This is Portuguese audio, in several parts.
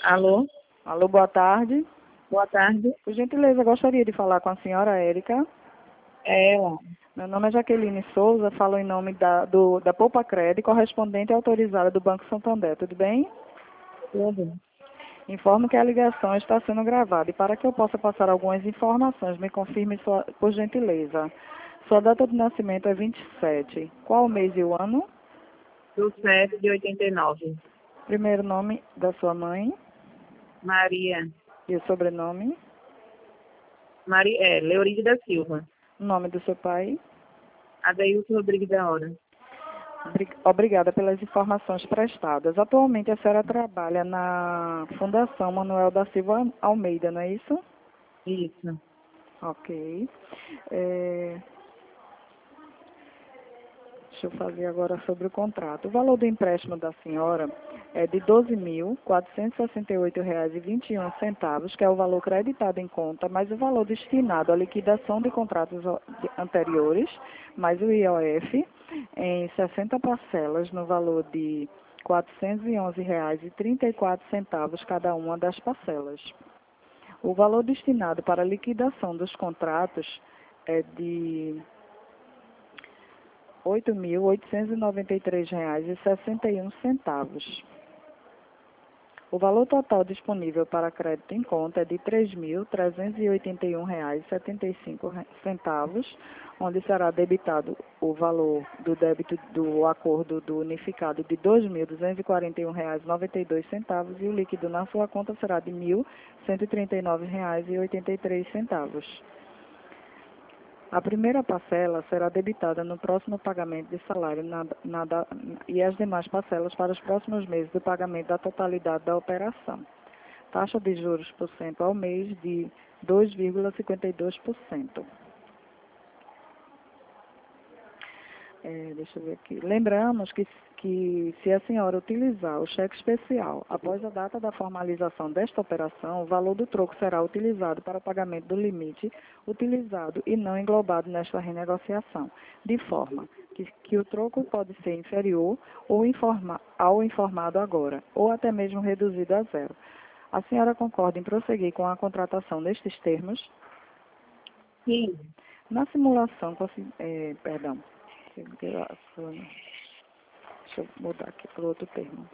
Alô, Alô, boa tarde. boa tarde. Por gentileza, gostaria de falar com a senhora Érica. É ela. Meu nome é Jaqueline Souza, falo em nome da Poupa Cred, correspondente autorizada do Banco Santander, tudo bem? Tudo. Informo que a ligação está sendo gravada e para que eu possa passar algumas informações, me confirme por gentileza. Sua data de nascimento é 27. Qual o mês e o ano? Do 7 de 89. Primeiro nome da sua mãe Maria. e o sobrenome. Leoride da Silva. O nome do seu pai. Adeilton Rodrigues da Hora. Obrigada pelas informações prestadas. Atualmente a senhora trabalha na Fundação Manuel da Silva Almeida, não é isso? Isso. Ok. Deixa eu fazer agora sobre o contrato. O valor do empréstimo da senhora é de R$ 12.468,21, que é o valor creditado em conta, mais o valor destinado à liquidação de contratos anteriores, mais o IOF, em 60 parcelas, no valor de R$ 411,34 cada uma das parcelas. O valor destinado para a liquidação dos contratos é de R$ 8.893,61. O valor total disponível para crédito em conta é de R$ 3.381,75, onde será debitado o valor do débito do acordo do unificado de R$ 2.241,92 e o líquido na sua conta será de R$ 1.139,83. A primeira parcela será debitada no próximo pagamento de salário e as demais parcelas para os próximos meses do pagamento da totalidade da operação. Taxa de juros por cento ao mês de 2,52%. Deixa eu ver aqui. Lembramos que se a senhora utilizar o cheque especial após a data da formalização desta operação, o valor do troco será utilizado para o pagamento do limite utilizado e não englobado nesta renegociação, de forma que o troco pode ser inferior ao informado agora, ou até mesmo reduzido a zero. A senhora concorda em prosseguir com a contratação nestes termos? Sim. Na simulação, deixa eu mudar aqui para outro termo.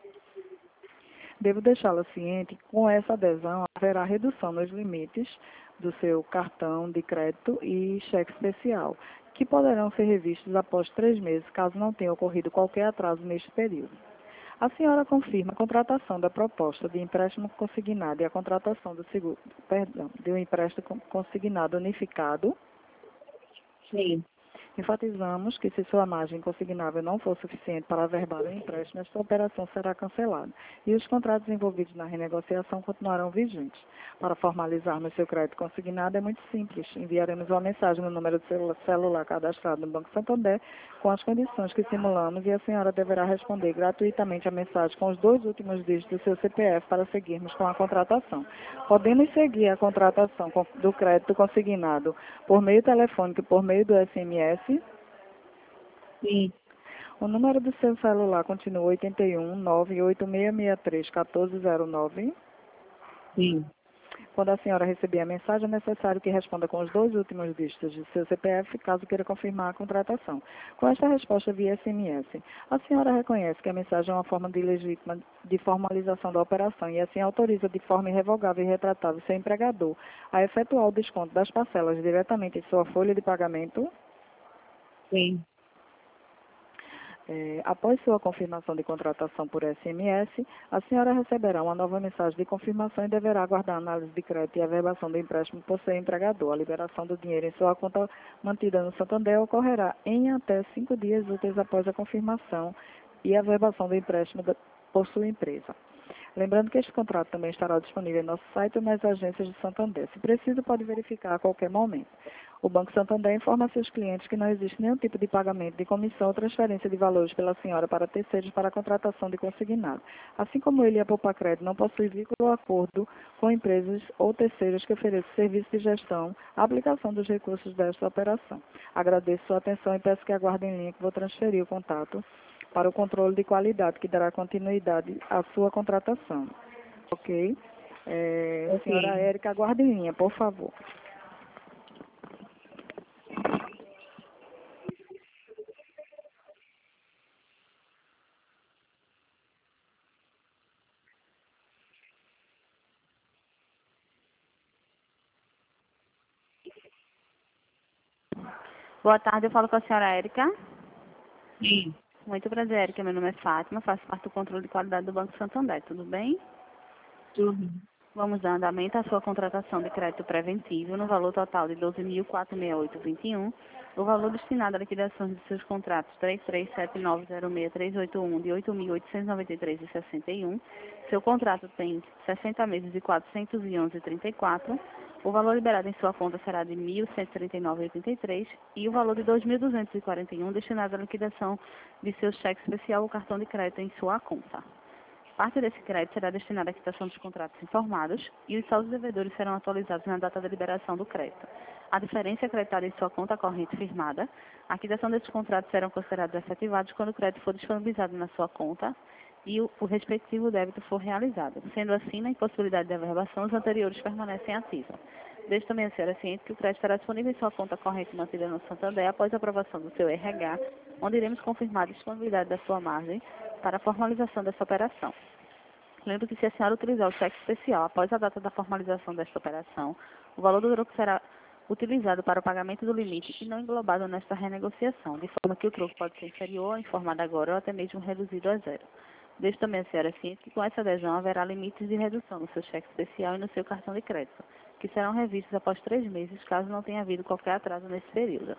Devo deixá-la ciente que com essa adesão haverá redução nos limites do seu cartão de crédito e cheque especial, que poderão ser revistos após 3 meses, caso não tenha ocorrido qualquer atraso neste período. A senhora confirma a contratação da proposta de empréstimo consignado e a contratação de um empréstimo consignado unificado? Sim. Enfatizamos que se sua margem consignável não for suficiente para averbar o empréstimo, esta operação será cancelada e os contratos envolvidos na renegociação continuarão vigentes. Para formalizarmos seu crédito consignado é muito simples. Enviaremos uma mensagem no número de celular cadastrado no Banco Santander com as condições que simulamos e a senhora deverá responder gratuitamente a mensagem com os 2 últimos dígitos do seu CPF para seguirmos com a contratação. Podemos seguir a contratação do crédito consignado por meio telefônico e por meio do SMS. Sim. O número do seu celular continua 81 98663 1409. Sim. Quando a senhora receber a mensagem, é necessário que responda com os 2 últimos dígitos de seu CPF, caso queira confirmar a contratação. Com esta resposta via SMS, a senhora reconhece que a mensagem é uma forma legítima de formalização da operação e assim autoriza de forma irrevogável e retratável seu empregador a efetuar o desconto das parcelas diretamente em sua folha de pagamento? Sim. Após sua confirmação de contratação por SMS, a senhora receberá uma nova mensagem de confirmação e deverá aguardar a análise de crédito e averbação do empréstimo por seu empregador. A liberação do dinheiro em sua conta mantida no Santander ocorrerá em até 5 dias úteis após a confirmação e averbação do empréstimo por sua empresa. Lembrando que este contrato também estará disponível em nosso site ou nas agências de Santander. Se preciso, pode verificar a qualquer momento. O Banco Santander informa a seus clientes que não existe nenhum tipo de pagamento de comissão ou transferência de valores pela senhora para terceiros para a contratação de consignado. Assim como ele e a Poupa Cred não possuem vínculo ou acordo com empresas ou terceiros que ofereçam serviço de gestão, a aplicação dos recursos desta operação. Agradeço sua atenção e peço que aguardem em linha que vou transferir o contato para o controle de qualidade que dará continuidade à sua contratação. Ok. Ok. Senhora Érica, aguarde em linha, por favor. Boa tarde, eu falo com a senhora Érica. Sim. Muito prazer, Érica. Meu nome é Fátima, faço parte do controle de qualidade do Banco Santander. Tudo bem? Tudo. Vamos dar andamento à sua contratação de crédito preventivo no valor total de R$ 12.468,21. O valor destinado à liquidação de seus contratos 337906-381 de R$ 8.893,61. Seu contrato tem 60 meses de R$ 411,34. O valor liberado em sua conta será de R$ 1.139,83 e o valor de R$ 2.241 destinado à liquidação de seu cheque especial ou cartão de crédito em sua conta. Parte desse crédito será destinada à quitação dos contratos informados e os saldos devedores serão atualizados na data da liberação do crédito. A diferença é acreditada em sua conta corrente firmada. A quitação desses contratos serão considerados efetivados quando o crédito for disponibilizado na sua conta e o respectivo débito for realizado. Sendo assim, na impossibilidade de averbação, os anteriores permanecem ativos. Desde também a senhora ciente que o crédito estará disponível em sua conta corrente mantida no Santander após a aprovação do seu RH, onde iremos confirmar a disponibilidade da sua margem para a formalização dessa operação. Lembro que se a senhora utilizar o cheque especial após a data da formalização desta operação, o valor do troco será utilizado para o pagamento do limite e não englobado nesta renegociação, de forma que o troco pode ser inferior ao informado agora ou até mesmo reduzido a zero. Desde também a senhora ciente que com essa adesão haverá limites de redução no seu cheque especial e no seu cartão de crédito, que serão revistos após 3 meses, caso não tenha havido qualquer atraso nesse período.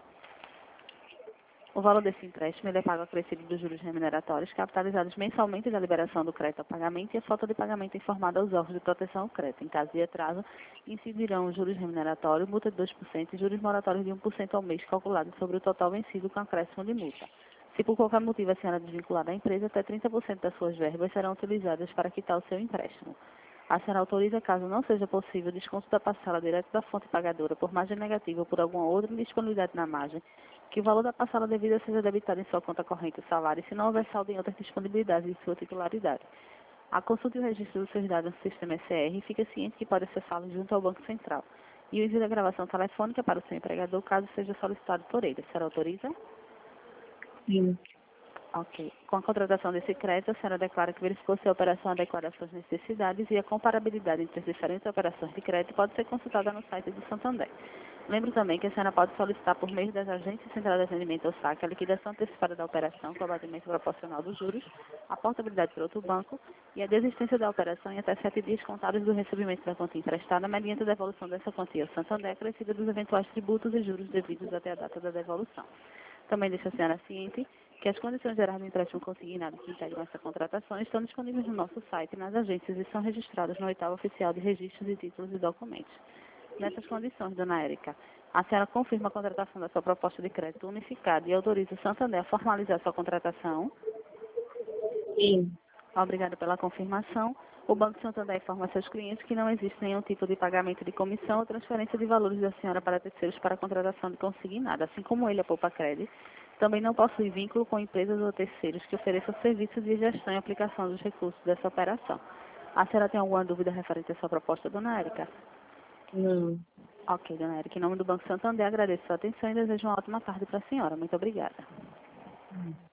O valor desse empréstimo ele é pago acrescido dos juros remuneratórios, capitalizados mensalmente da liberação do crédito ao pagamento e a falta de pagamento informada aos órgãos de proteção ao crédito. Em caso de atraso, incidirão os juros remuneratórios, multa de 2% e juros moratórios de 1% ao mês, calculados sobre o total vencido com acréscimo de multa. Se por qualquer motivo a senhora desvincular da empresa, até 30% das suas verbas serão utilizadas para quitar o seu empréstimo. A senhora autoriza, caso não seja possível, o desconto da parcela direto da fonte pagadora por margem negativa ou por alguma outra indisponibilidade na margem, que o valor da parcela devida seja debitado em sua conta corrente o salário, se não houver saldo em outras disponibilidades de sua titularidade. A consulta e o registro dos seus dados no sistema SR fica ciente que pode acessá-lo junto ao Banco Central. E o envio da gravação telefônica para o seu empregador, caso seja solicitado por ele. A senhora autoriza? Sim. Ok. Com a contratação desse crédito, a senhora declara que verificou se a operação adequada às suas necessidades e a comparabilidade entre as diferentes operações de crédito pode ser consultada no site do Santander. Lembro também que a senhora pode solicitar por meio das agências centrais de atendimento ao saque a liquidação antecipada da operação com abatimento proporcional dos juros, a portabilidade para outro banco e a desistência da operação em até 7 dias contados do recebimento da quantia emprestada mediante a devolução dessa quantia ao Santander acrescida dos eventuais tributos e juros devidos até a data da devolução. Também deixa a senhora ciente que as condições gerais do empréstimo consignado que integram essa contratação estão disponíveis no nosso site e nas agências e são registradas no oitavo oficial de registros de títulos e documentos. Nessas condições, dona Érica, a senhora confirma a contratação da sua proposta de crédito unificada e autoriza o Santander a formalizar sua contratação? Sim. Obrigada pela confirmação. O Banco Santander informa a seus clientes que não existe nenhum tipo de pagamento de comissão ou transferência de valores da senhora para terceiros para a contratação de consignado, assim como ele, a Poupa Credit, também não possui vínculo com empresas ou terceiros que ofereçam serviços de gestão e aplicação dos recursos dessa operação. A senhora tem alguma dúvida referente à sua proposta, dona Érica? Não. Ok, dona Érica. Em nome do Banco Santander, agradeço a sua atenção e desejo uma ótima tarde para a senhora. Muito obrigada.